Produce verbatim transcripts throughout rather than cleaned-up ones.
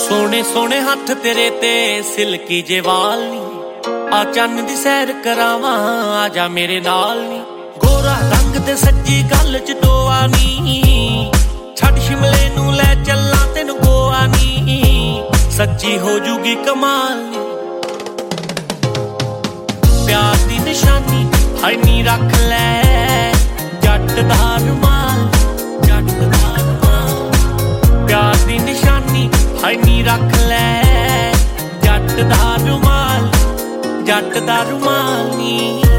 सोने सोने हथ तेरे ते सिल्की जे वाल नी, आ चन्न दी सैर करावां आजा मेरे नाल नी। गोरा रंग ते सच्ची गल च डोआ नी, छड़ शिमले नू लै चलां तैनू गोआ नी, सच्ची हो जूगी कमाल नी। प्यार दी निशानी हाय नी रख लै जट दा रुमाल, जट दा रुमाल। प्यार दी निशानी हाय नी रख लै जट दा रुमाल, जट दा रुमाल नी।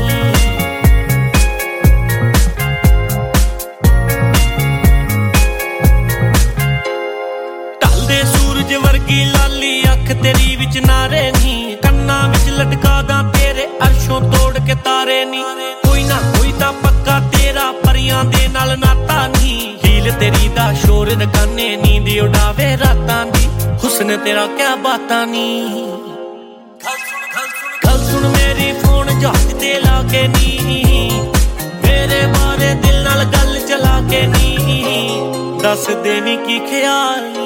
ढलदे सूरज वर्गी लाली अख तेरी विच नारे नी, कन्नां विच लटका दा तेरे अर्शों तोड़ के तारे नी। कोई ना कोई तां पक्का तेरा परियां दे नाल नाता नी, हील तेरी दा शोर रकाने नींद उड़ावे रातां दी, हुस्न तेरा क्या बातां नी। गल सुन मेरी फोन जहाज ते लाके नी, मेरे बारे दिल नाल गल चला के नी, दस देनी की ख्याल नी।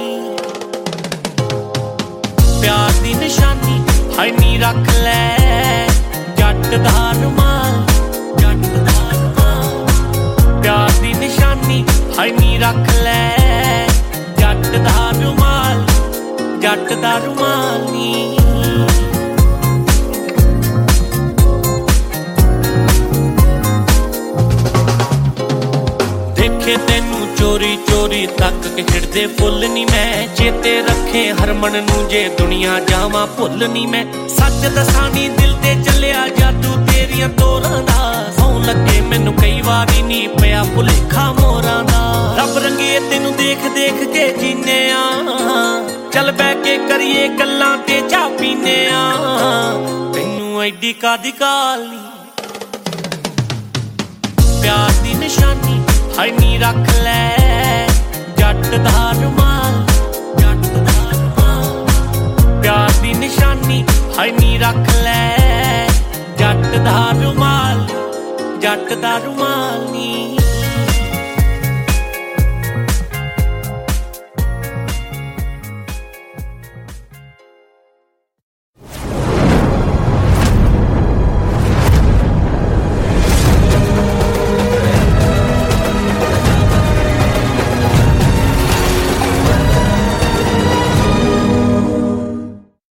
प्यार दी निशानी हाय नी रख लै जट दा रुमाल, जट दा रुमाल। प्यार दी निशानी हाय नी रख लै जट दा रुमाल, जट दा रुमाल नी। देखे तेनू चोरी चोरी तक के खिड़दे फुल नी मैं, चेते रखे हरमन नू जे दुनिया जावां भुल नी मैं। सच दसां नी दिल ते चलिया जादू तेरियां तोरां दा, सौं लगे मैनू कई वारी नी पिया भुलेखा मोरां दा। रब रंगे तेनू देख देख के जीने आ, चल बैठ के करिए गल्लां ते चाह पीने आ, तैनू एडी कादी काल नी। प्यार दी निशानी हाय नी रख लै जट दा रुमाल, जट दा रुमाल। प्यार दी निशानी हाय नी रख लै जट दा रुमाल, जट दा रुमाल नी।